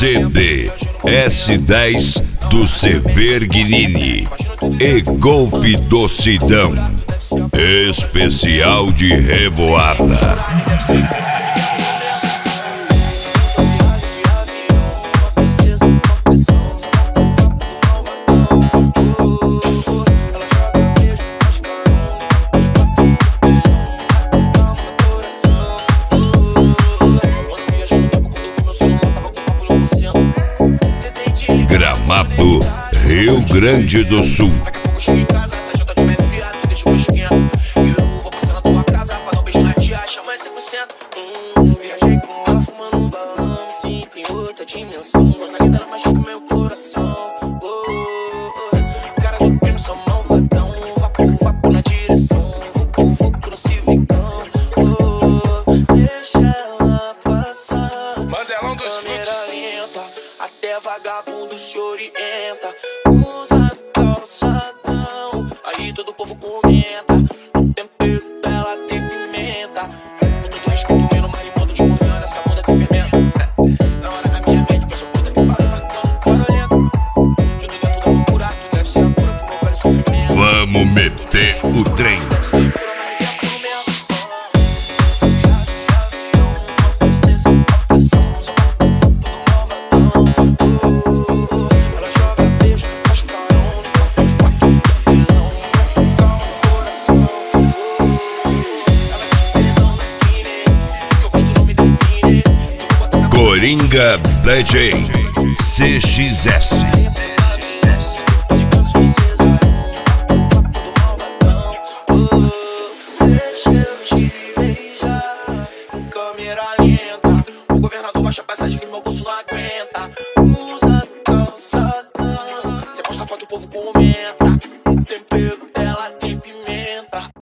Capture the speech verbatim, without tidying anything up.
C D S dez do Severgnini e Golf do Sidão, especial de revoada. Gramado, Rio Grande do Sul. Viajei com ela fumando um balão, me sinto em outra dimensão. Essa guitarra dela machuca meu coração. Oh, oh, oh. Cara do primo, sou malvadão. Vapo, vapo na direção. Vucu, vucu no civicão. Oh, oh, deixa ela passar. Mandelão dos Câmera lenta, até vagabundo se orienta. Usa calçadão, aí todo o povo comenta. O tempero dela tem pimenta. Tudo respeito, no marimondo de Morgana. Essa bunda tem fermento. Na hora a minha mente pensa puta que pariu, matando barulhento. Tudo dentro da loucura, tudo deve ser a cura pro meu velho sofrimento. Vamos meter o trem. Coringa D J C X S. Deixa eu te beijar em câmera lenta. O governador baixa a passagem que meu bolso não aguenta. Usa calçadão, você posta foto, o povo comenta. O tempero dela tem pimenta.